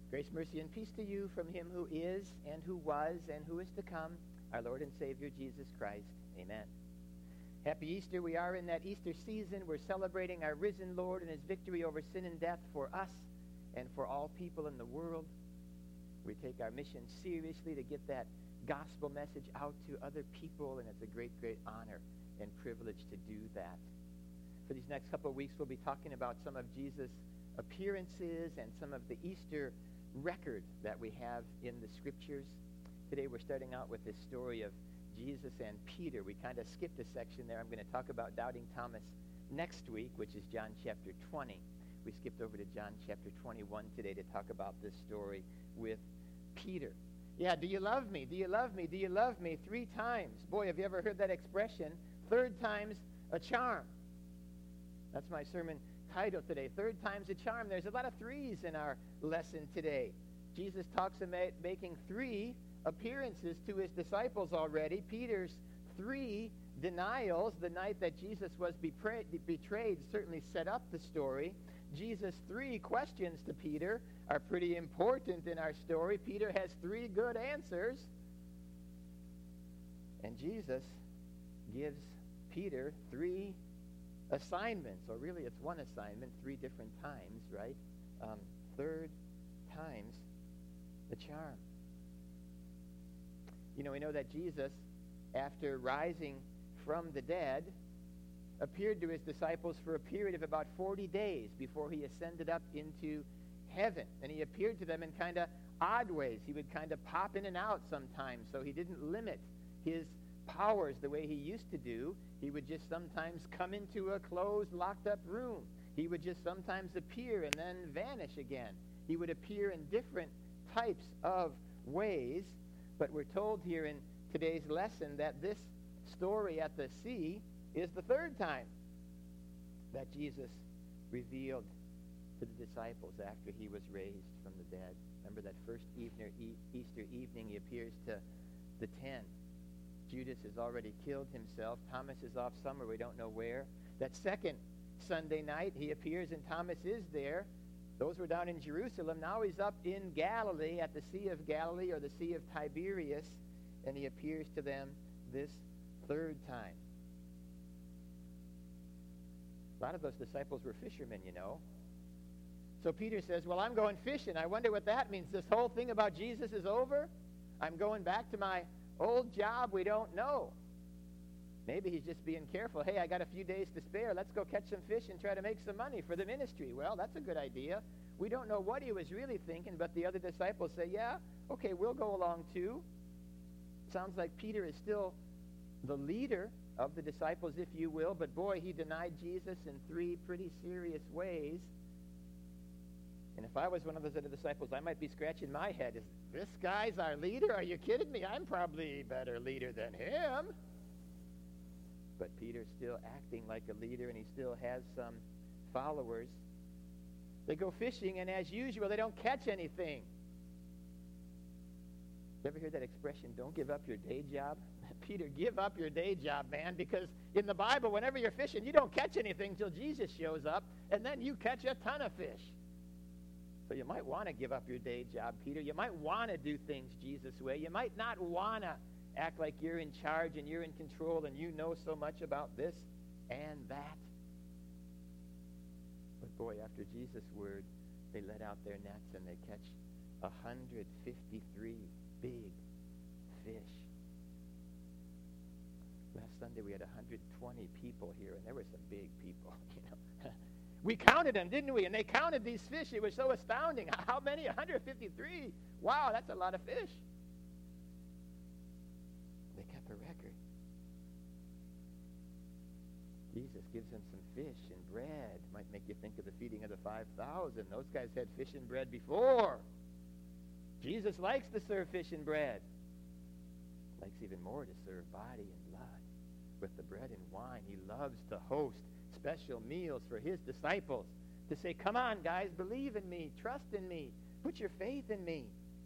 Grace, mercy, and peace to you from him who is, and who was, and who is to come, our Lord and Savior, Jesus Christ. Amen. Happy Easter. We are in that Easter season. We're celebrating our risen Lord and his victory over sin and death for us and for all people in the world. We take our mission seriously to get that gospel message out to other people, and it's a great, great honor and privilege to do that. For these next couple of weeks, we'll be talking about some of Jesus' appearances and some of the Easter record that we have in the Scriptures. Today we're starting out with this story of Jesus and Peter. We kind of skipped a section there. I'm going to talk about doubting Thomas next week, which is John chapter 20. We skipped over to John chapter 21 today to talk about this story with Peter. Yeah, do you love me? Do you love me? Do you love me? 3 times. Boy, have you ever heard that expression? 3rd time's a charm. That's my sermon title today. 3rd time's a charm. There's a lot of 3s in our lesson today. Jesus talks about making 3 appearances to his disciples already. Peter's 3 denials the night that Jesus was betrayed certainly set up the story. Jesus' 3 questions to Peter are pretty important in our story. Peter has 3 good answers. And Jesus gives Peter 3 assignments, or really it's 1 assignment 3 different times, right? 3rd time's the charm. You know, we know that Jesus, after rising from the dead, appeared to his disciples for a period of about 40 days before he ascended up into heaven. And he appeared to them in kind of odd ways. He would kind of pop in and out sometimes, so he didn't limit his powers the way he used to do. He would just sometimes come into a closed, locked-up room. He would just sometimes appear and then vanish again. He would appear in different types of ways. But we're told here in today's lesson that this story at the sea is the 3rd time that Jesus revealed to the disciples after he was raised from the dead. Remember that first Easter evening he appears to the 10. Judas has already killed himself. Thomas is off somewhere, we don't know where. That second Sunday night, he appears and Thomas is there. Those were down in Jerusalem. Now he's up in Galilee, at the Sea of Galilee, or the Sea of Tiberias, and he appears to them this 3rd time. A lot of those disciples were fishermen, you know. So Peter says, well, I'm going fishing. I wonder what that means. This whole thing about Jesus is over? I'm going back to my old job? We don't know. Maybe he's just being careful. Hey, I got a few days to spare. Let's go catch some fish and try to make some money for the ministry. Well, that's a good idea. We don't know what he was really thinking, but the other disciples say, yeah, okay, we'll go along too. Sounds like Peter is still the leader of the disciples, if you will, but boy, he denied Jesus in 3 pretty serious ways. And if I was one of those other disciples, I might be scratching my head. Is this guy's our leader? Are you kidding me? I'm probably a better leader than him. But Peter's still acting like a leader, and he still has some followers. They go fishing, and as usual, they don't catch anything. You ever hear that expression, don't give up your day job? Peter, give up your day job, man, because in the Bible, whenever you're fishing, you don't catch anything till Jesus shows up, and then you catch a ton of fish. So you might want to give up your day job, Peter. You might want to do things Jesus' way. You might not want to act like you're in charge and you're in control and you know so much about this and that. But boy, after Jesus' word, they let out their nets and they catch 153 big fish. Last Sunday we had 120 people here, and there were some big people, you know. We counted them, didn't we? And they counted these fish. It was so astounding. How many? 153. Wow, that's a lot of fish. They kept a record. Jesus gives them some fish and bread. Might make you think of the feeding of the 5,000. Those guys had fish and bread before. Jesus likes to serve fish and bread. Likes even more to serve body and blood with the bread and wine. He loves to host special meals for his disciples, to say, come on, guys, believe in me, trust in me, put your faith in me.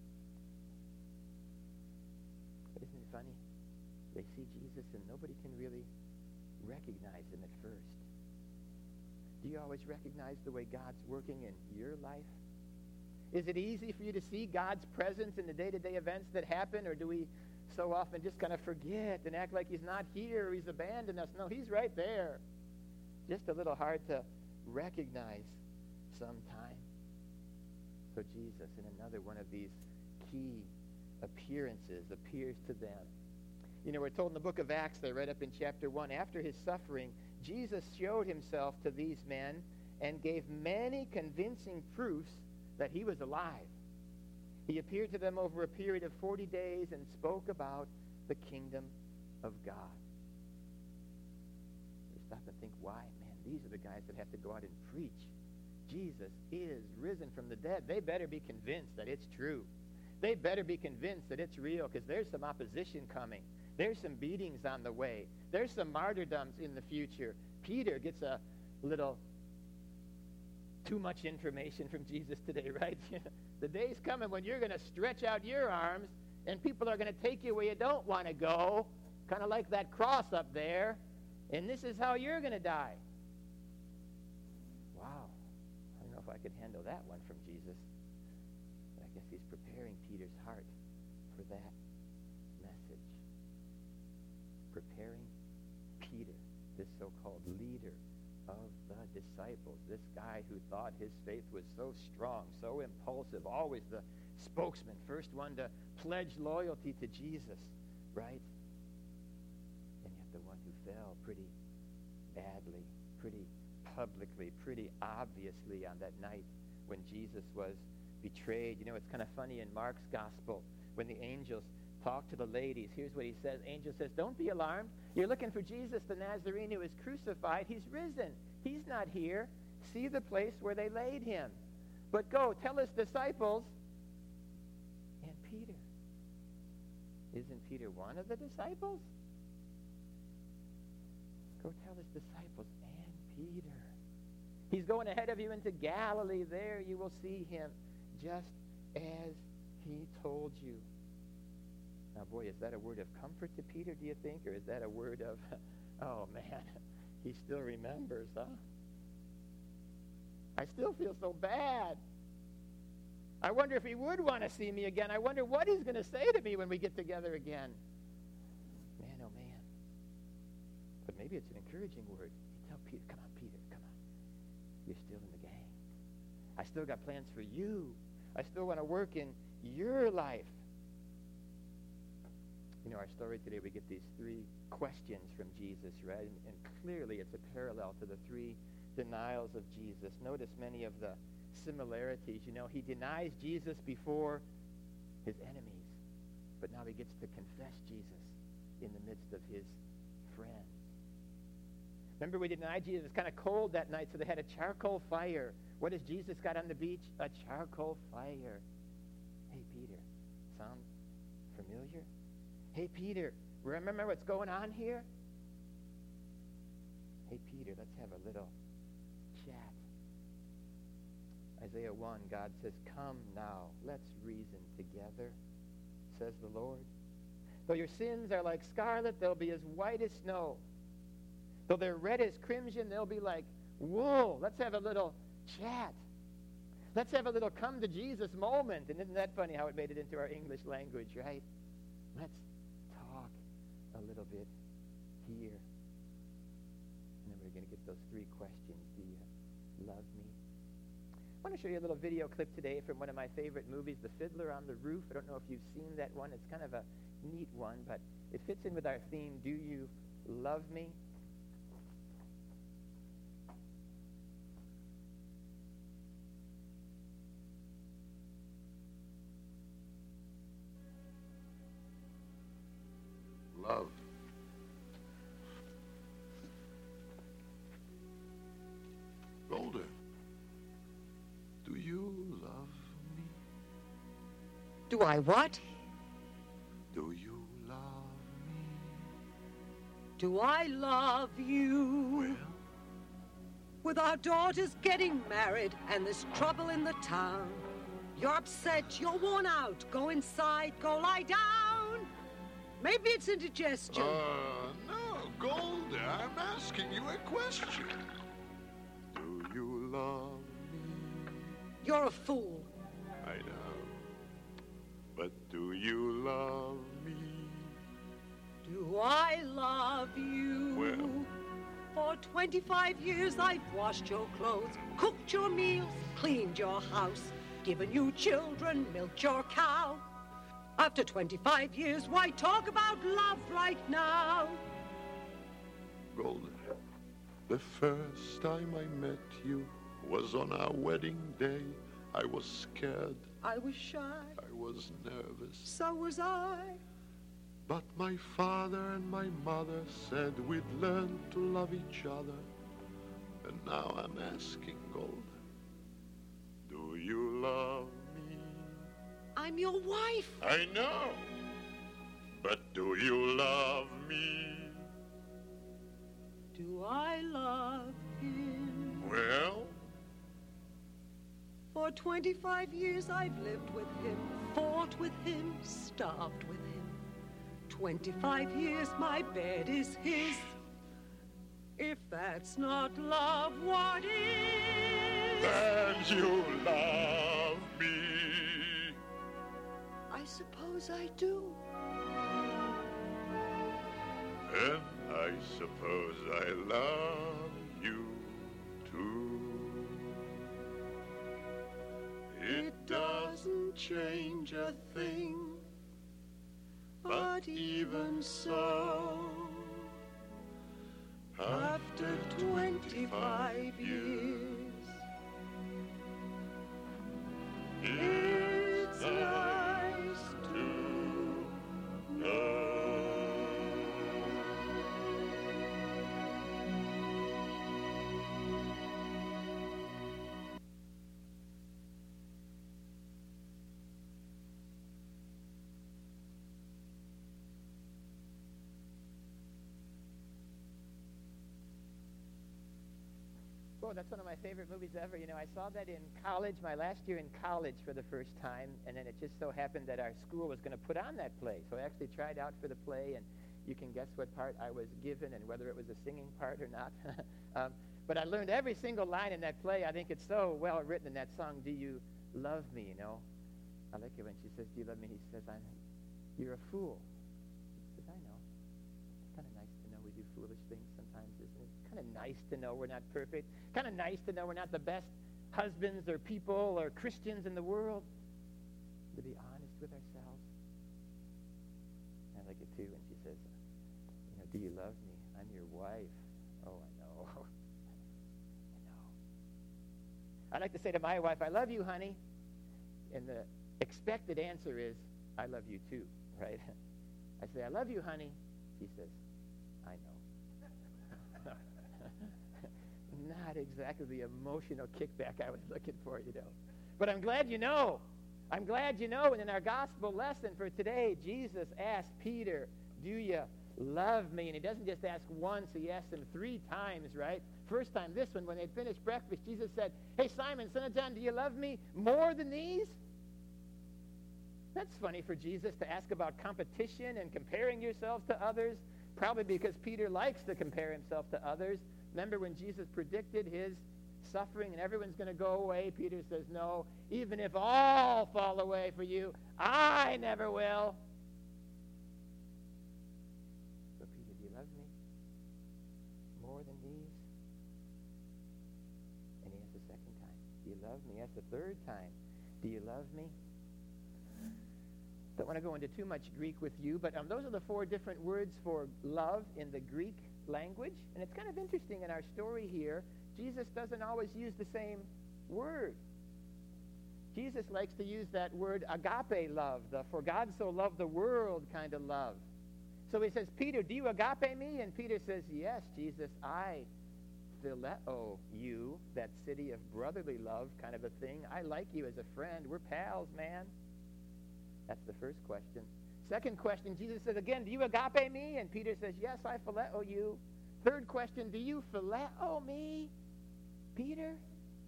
But isn't it funny? They see Jesus and nobody can really recognize him at first. Do you always recognize the way God's working in your life? Is it easy for you to see God's presence in the day-to-day events that happen, or do we so often just kind of forget and act like he's not here or he's abandoned us? No, he's right there. Just a little hard to recognize sometimes. So Jesus, in another one of these key appearances, appears to them. You know, we're told in the book of Acts, there, right up in chapter 1, after his suffering, Jesus showed himself to these men and gave many convincing proofs that he was alive. He appeared to them over a period of 40 days and spoke about the kingdom of God. You stop and think, why? Man, these are the guys that have to go out and preach. Jesus is risen from the dead. They better be convinced that it's true. They better be convinced that it's real, because there's some opposition coming. There's some beatings on the way. There's some martyrdoms in the future. Peter gets a little too much information from Jesus today, right? The day's coming when you're going to stretch out your arms and people are going to take you where you don't want to go, kind of like that cross up there, and this is how you're going to die. Wow. I don't know if I could handle that one from Jesus. But I guess he's preparing Peter's heart for that message. Preparing Peter, this so-called leader of the disciples, this guy who thought his faith was so strong, so impulsive, always the spokesman, first one to pledge loyalty to Jesus, right? And yet the one who fell pretty badly, pretty publicly, pretty obviously on that night when Jesus was betrayed. You know, it's kind of funny in Mark's gospel when the angels talk to the ladies. Here's what he says. Angel says, don't be alarmed. You're looking for Jesus, the Nazarene who is crucified. He's risen. He's not here. See the place where they laid him. But go, tell his disciples and Peter. Isn't Peter one of the disciples? Go tell his disciples and Peter. He's going ahead of you into Galilee. There you will see him just as he told you. Now, boy, is that a word of comfort to Peter, do you think? Or is that a word of, oh, man, he still remembers, huh? I still feel so bad. I wonder if he would want to see me again. I wonder what he's going to say to me when we get together again. Man, oh, man. But maybe it's an encouraging word. You tell Peter, come on, Peter, come on. You're still in the gang. I still got plans for you. I still want to work in your life. You know, our story today, we get these three questions from Jesus, right? And clearly it's a parallel to the three denials of Jesus. Notice many of the similarities. You know, he denies Jesus before his enemies, but now he gets to confess Jesus in the midst of his friends. Remember, we denied Jesus. It was kind of cold that night, so they had a charcoal fire. What has Jesus got on the beach? A charcoal fire. Hey, Peter, sound familiar? Hey, Peter, remember what's going on here? Hey, Peter, let's have a little chat. Isaiah 1, God says, come now, let's reason together, says the Lord. Though your sins are like scarlet, they'll be as white as snow. Though they're red as crimson, they'll be like wool. Let's have a little chat. Let's have a little come to Jesus moment. And isn't that funny how it made it into our English language, right? Let's talk a little bit here. And then we're going to get those three questions. Do you love me? I want to show you a little video clip today from one of my favorite movies, The Fiddler on the Roof. I don't know if you've seen that one. It's kind of a neat one, but it fits in with our theme, Do You Love Me? Love. Golden, do you love me? Do I what? Do you love me? Do I love you? Well, With our daughters getting married and there's trouble in the town, you're upset, you're worn out. Go inside, go lie down. Maybe it's indigestion. no, Goldie, I'm asking you a question. Do you love me? You're a fool. I But do you love me? Do I love you? Well. For 25 years I've washed your clothes, cooked your meals, cleaned your house, given you children, milked your cow. After 25 years, why talk about love right now? Golden, the first time I met you was on our wedding day. I was scared. I was shy. I was nervous. So was I. But my father and my mother said we'd learn to love each other. And now I'm asking, Golden, do you love me? I'm your wife. I know. But do you love me? Do I love him? Well? For 25 years I've lived with him, fought with him, starved with him. 25 years my bed is his. If that's not love, what is? And you love me. I suppose I do. And I suppose I love you too. It doesn't change a thing, but even so, after 25 years, it's nice to know. Oh, that's one of my favorite movies ever. You know, I saw that in college, my last year in college for the first time, and then it just so happened that our school was going to put on that play. So I actually tried out for the play, and you can guess what part I was given and whether it was a singing part or not. But I learned every single line in that play. I think it's so well written in that song, Do You Love Me, you know? I like it when she says, do you love me? He says, you're a fool. He says, I know. It's kind of nice to know we do foolish things sometimes, isn't it? Kind of nice to know we're not perfect. Kind of nice to know we're not the best husbands or people or Christians in the world. To be honest with ourselves. I like it too when she says, you know, do you love me? I'm your wife. Oh, I know. I know. I like to say to my wife, I love you, honey. And the expected answer is, I love you too, right? I say, I love you, honey. She says, I know. Not exactly the emotional kickback I was looking for, you know. But I'm glad you know. I'm glad you know. And in our gospel lesson for today, Jesus asked Peter, do you love me? And he doesn't just ask once, he asked him 3 times, right? First time, this one, when they finished breakfast, Jesus said, hey, Simon, son of John, do you love me more than these? That's funny for Jesus to ask about competition and comparing yourselves to others, probably because Peter likes to compare himself to others. Remember when Jesus predicted his suffering and everyone's going to go away? Peter says, no, even if all fall away for you, I never will. So Peter, do you love me more than these? And he asked the second time, do you love me? He asked the third time, do you love me? Don't want to go into too much Greek with you, but those are the 4 different words for love in the Greek language. And it's kind of interesting in our story here, Jesus doesn't always use the same word. Jesus likes to use that word agape love, the for God so loved the world kind of love. So he says, Peter, do you agape me? And Peter says, yes, Jesus, I phileo you, that city of brotherly love kind of a thing. I like you as a friend. We're pals, man. That's the first question. Second question, Jesus says again, do you agape me? And Peter says, yes, I phileo you. Third question, do you phileo me, Peter?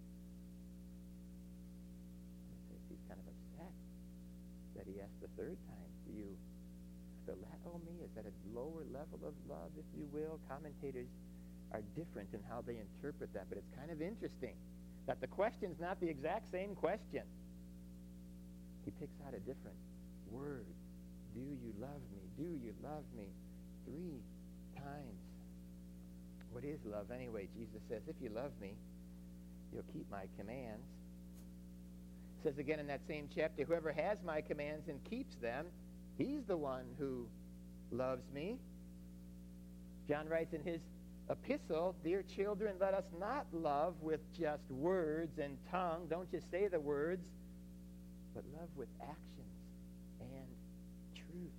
He's kind of upset that he asked the third time, do you phileo me? Is that a lower level of love, if you will? Commentators are different in how they interpret that, but it's kind of interesting that the question's not the exact same question. He picks out a different word. Do you love me? Do you love me? 3 times. What is love anyway? Jesus says, if you love me, you'll keep my commands. It says again in that same chapter, whoever has my commands and keeps them, he's the one who loves me. John writes in his epistle, dear children, let us not love with just words and tongue. Don't just say the words, but love with actions and truth.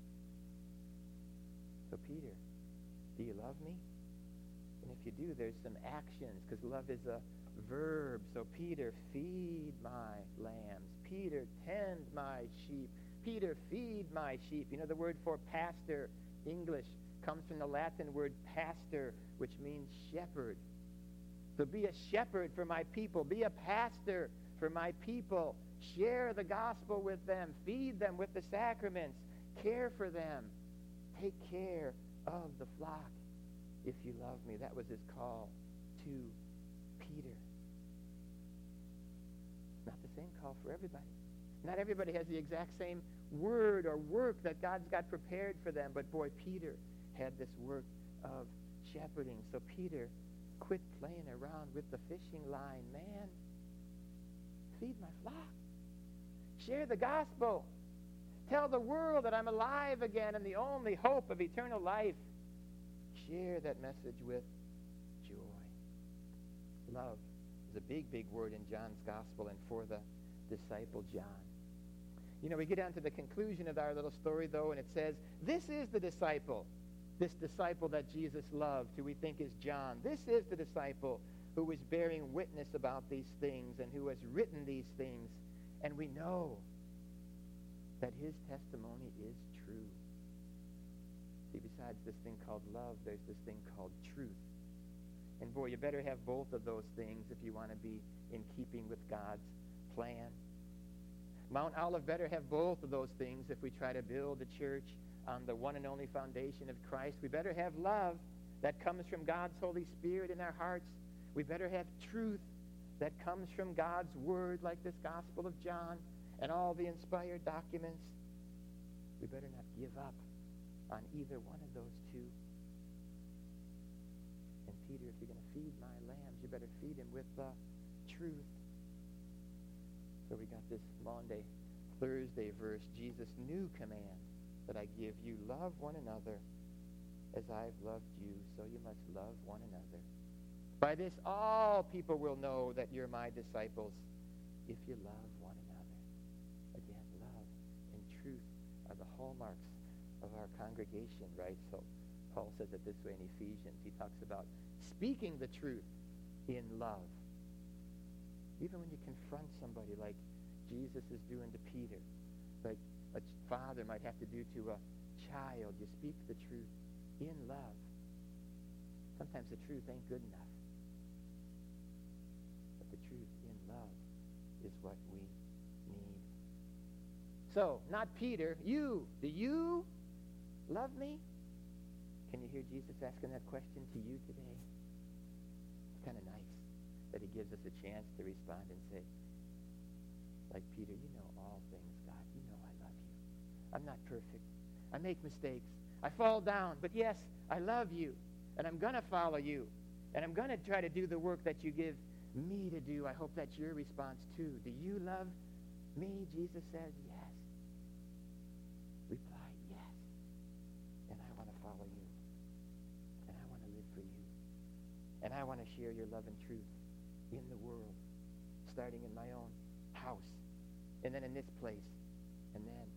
So Peter, do you love me? And if you do, there's some actions, because love is a verb. So Peter, feed my lambs. Peter, tend my sheep. Peter, feed my sheep. You know, the word for pastor, English, comes from the Latin word pastor, which means shepherd. So be a shepherd for my people. Be a pastor for my people. Share the gospel with them. Feed them with the sacraments. Care for them. Take care of the flock if you love me. That was his call to Peter. Not the same call for everybody. Not everybody has the exact same word or work that God's got prepared for them. But boy, Peter had this work of shepherding. So Peter, quit playing around with the fishing line, man. Feed my flock. Share the gospel. Tell the world that I'm alive again and the only hope of eternal life. Share that message with joy. Love is a big, big word in John's gospel and for the disciple John. You know, we get down to the conclusion of our little story, though, and it says, this is the disciple, this disciple that Jesus loved, who we think is John. This is the disciple who was bearing witness about these things and who has written these things. And we know that his testimony is true. See, besides this thing called love, there's this thing called truth. And boy, you better have both of those things if you want to be in keeping with God's plan. Mount Olive better have both of those things if we try to build a church on the one and only foundation of Christ. We better have love that comes from God's Holy Spirit in our hearts. We better have truth that comes from God's Word, like this Gospel of John and all the inspired documents. We better not give up on either one of those two. And Peter, if you're going to feed my lambs, you better feed him with the truth. So we got this Maundy Thursday verse, Jesus' new command that I give you, love one another as I've loved you, so you must love one another. By this all people will know that you're my disciples, if you love one another. Again, love and truth are the hallmarks of our congregation, right? So Paul says it this way in Ephesians. He talks about speaking the truth in love. Even when you confront somebody like Jesus is doing to Peter, like a father might have to do to a child, you speak the truth in love. Sometimes the truth ain't good enough. But the truth in love is what we need. So, not Peter, you. Do you love me? Can you hear Jesus asking that question to you today? It's kind of nice that he gives us a chance to respond and say, like Peter, you know all things, God. You know I love you. I'm not perfect. I make mistakes. I fall down. But yes, I love you. And I'm going to follow you. And I'm going to try to do the work that you give me to do. I hope that's your response too. Do you love me? Jesus says, yes. Reply, yes. And I want to follow you. And I want to live for you. And I want to share your love and truth in the world, starting in my own house, and then in this place, and then